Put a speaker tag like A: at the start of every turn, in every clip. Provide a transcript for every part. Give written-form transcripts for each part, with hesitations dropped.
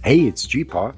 A: Hey, it's GPaw.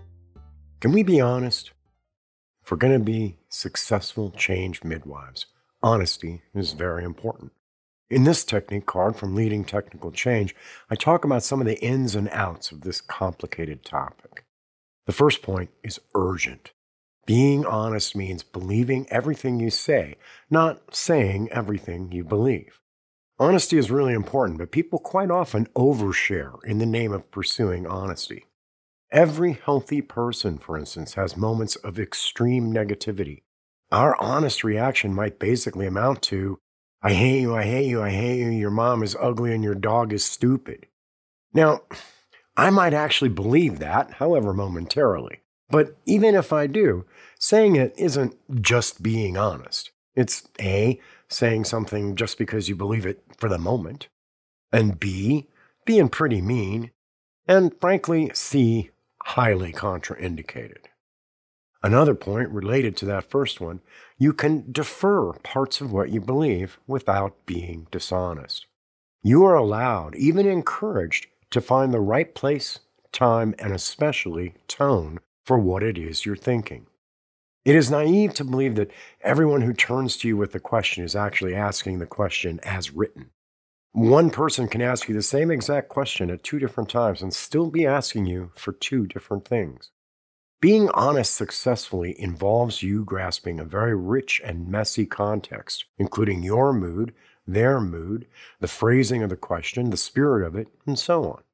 A: Can we be honest? If we're going to be successful change midwives, honesty is very important. In this technique card from Leading Technical Change, I talk about some of the ins and outs of this complicated topic. The first point is urgent. Being honest means believing everything you say, not saying everything you believe. Honesty is really important, but people quite often overshare in the name of pursuing honesty. Every healthy person, for instance, has moments of extreme negativity. Our honest reaction might basically amount to, I hate you, I hate you, I hate you, your mom is ugly and your dog is stupid. Now, I might actually believe that, however momentarily. But even if I do, saying it isn't just being honest. It's A, saying something just because you believe it for the moment, and B, being pretty mean, and frankly, C, highly contraindicated. Another point related to that first one, you can defer parts of what you believe without being dishonest. You are allowed, even encouraged, to find the right place, time, and especially tone for what it is you're thinking. It is naive to believe that everyone who turns to you with a question is actually asking the question as written. One person can ask you the same exact question at two different times and still be asking you for two different things. Being honest successfully involves you grasping a very rich and messy context, including your mood, their mood, the phrasing of the question, the spirit of it, and so on.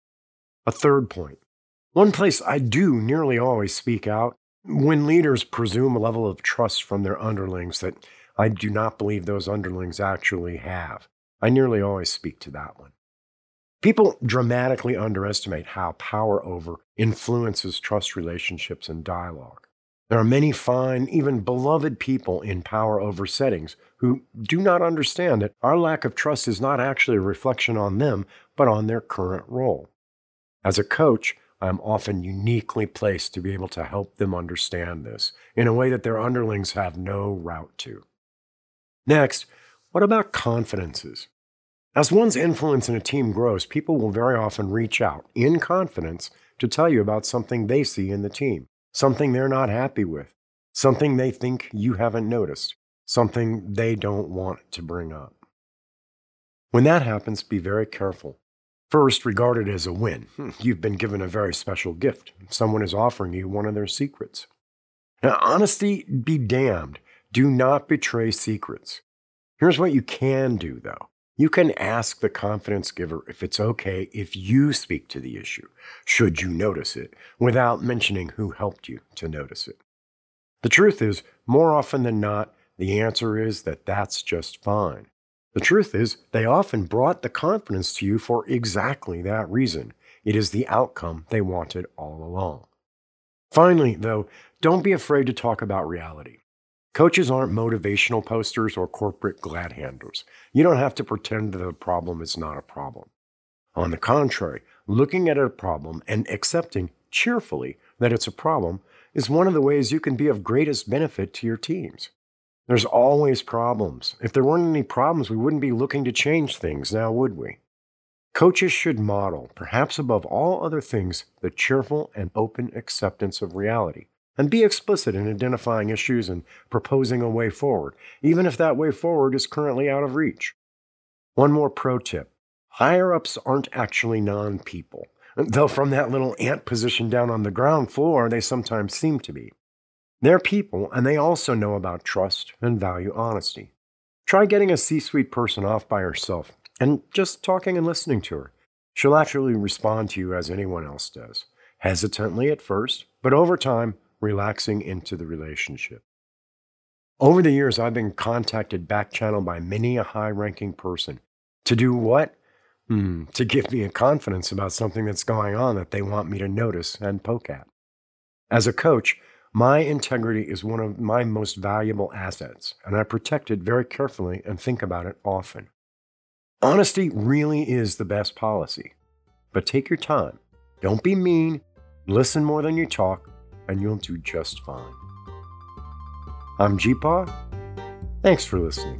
A: A third point. One place I do nearly always speak out when leaders presume a level of trust from their underlings that I do not believe those underlings actually have. I nearly always speak to that one. People dramatically underestimate how power over influences trust relationships and dialogue. There are many fine, even beloved people in power over settings who do not understand that our lack of trust is not actually a reflection on them, but on their current role. As a coach, I am often uniquely placed to be able to help them understand this in a way that their underlings have no route to. Next, what about confidences? As one's influence in a team grows, people will very often reach out in confidence to tell you about something they see in the team, something they're not happy with, something they think you haven't noticed, something they don't want to bring up. When that happens, be very careful. First, regard it as a win. You've been given a very special gift. Someone is offering you one of their secrets. Now, honesty be damned. Do not betray secrets. Here's what you can do, though. You can ask the confidence giver if it's okay if you speak to the issue, should you notice it, without mentioning who helped you to notice it. The truth is, more often than not, the answer is that that's just fine. The truth is, they often brought the confidence to you for exactly that reason. It is the outcome they wanted all along. Finally, though, don't be afraid to talk about reality. Coaches aren't motivational posters or corporate glad handers. You don't have to pretend that the problem is not a problem. On the contrary, looking at a problem and accepting cheerfully that it's a problem is one of the ways you can be of greatest benefit to your teams. There's always problems. If there weren't any problems, we wouldn't be looking to change things now, would we? Coaches should model, perhaps above all other things, the cheerful and open acceptance of reality. And be explicit in identifying issues and proposing a way forward, even if that way forward is currently out of reach. One more pro tip. Higher-ups aren't actually non-people, though from that little ant position down on the ground floor, they sometimes seem to be. They're people, and they also know about trust and value honesty. Try getting a C-suite person off by herself and just talking and listening to her. She'll actually respond to you as anyone else does, hesitantly at first, but over time, relaxing into the relationship. Over the years, I've been contacted back-channel by many a high-ranking person. To do what? To give me a confidence about something that's going on that they want me to notice and poke at. As a coach, my integrity is one of my most valuable assets, and I protect it very carefully and think about it often. Honesty really is the best policy, but take your time. Don't be mean, listen more than you talk, and you'll do just fine. I'm GPaw. Thanks for listening.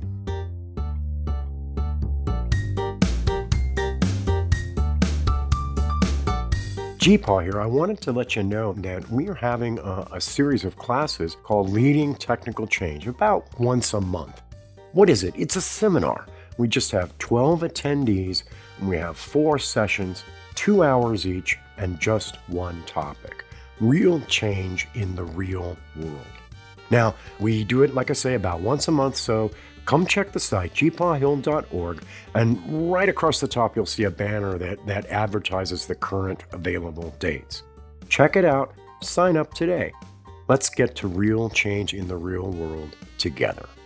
A: GPaw here. I wanted to let you know that we are having a series of classes called Leading Technical Change, about once a month. What is it? It's a seminar. We just have 12 attendees, and we have 4 sessions, 2 hours each, and just one topic. Real change in the real world. Now, we do it, like I say, about once a month, so come check the site, gpawhill.org, and right across the top you'll see a banner that advertises the current available dates. Check it out, sign up today. Let's get to real change in the real world together.